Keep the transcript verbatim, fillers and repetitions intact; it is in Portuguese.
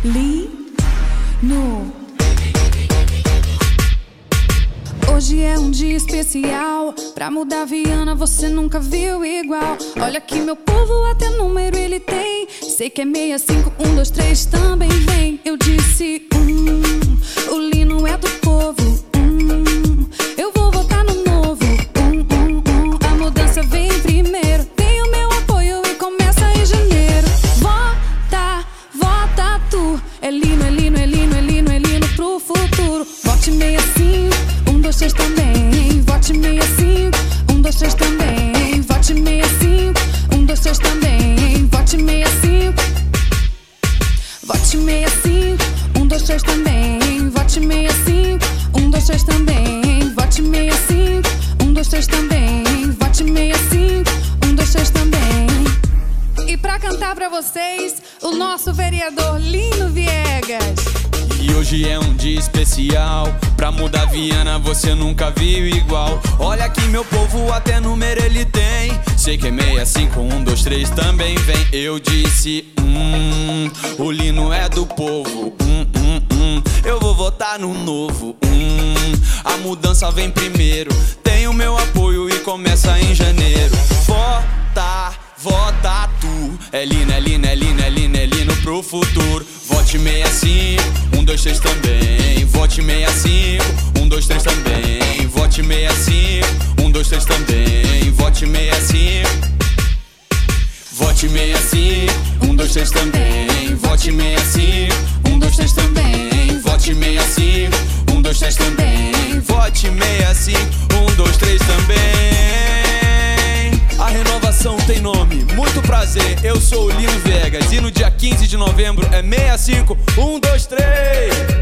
Lino. Hoje é um dia especial, pra mudar Viana você nunca viu igual. Olha que meu povo até número ele tem. Sei que é meia, cinco, um, dois, três também vem. Eu disse, hum, o Lino é do povo, hum, eu vou votar no novo, hum, hum, hum, a mudança vem primeiro. Tem o meu apoio e começa em janeiro. Vota, vota tu, é Lino, é Lino, é Lino, é Lino, é Lino pro futuro. Vote meia cinco, um, dois, três também. Vote meia cinco, um, dois, três também. Vote meia cinco, um, dois, três também. Vote meia cinco. Vote meia cinco, um, dois, três também. Vote meia cinco, um, dois, três também. Vote meia cinco, um, dois, três também. Vote meia cinco, um, dois, três também. E pra cantar pra vocês, o nosso vereador Lino Viegas. E hoje é um dia especial, pra mudar Viana você nunca viu igual. Olha que meu povo até número ele tem. Sei que é meia, cinco, um, dois, três também vem. Eu disse, hum, o Lino é do povo, hum, hum, hum, eu vou votar no novo, hum, a mudança vem primeiro. Tem o meu apoio e começa em janeiro. Vota, vota tu, é Lino, é Lino, é Lino, é Lino, é Lino pro futuro. Vote meia cinco, um, dois, três também. Vote meia cinco, um, dois, três também. Vote meia cinco, um, dois, três também. Vote meia cinco. Vote meia cinco, um, dois, três também. Vote meia cinco, um, dois, três também. Vote meia cinco, um, dois, três também. Vote meia cinco, um, dois, três também. A renovação tem nome, muito prazer, eu sou o Lino Viegas. E no dia quinze de novembro é meia cinco, um, dois, três.